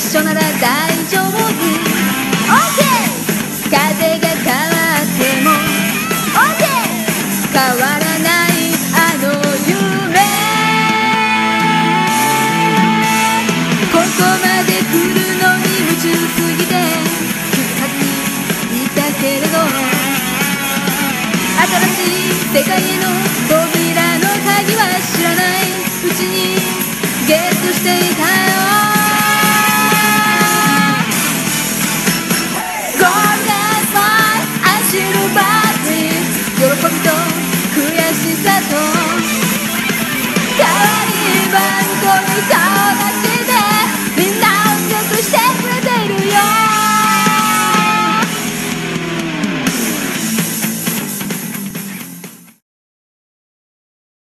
緒なら大丈夫 OK 風が変わっても OK 変わらないあの夢ここまで来るのに夢中すぎて気づかずにいたけれど新しい世界への扉の鍵は知らないうちに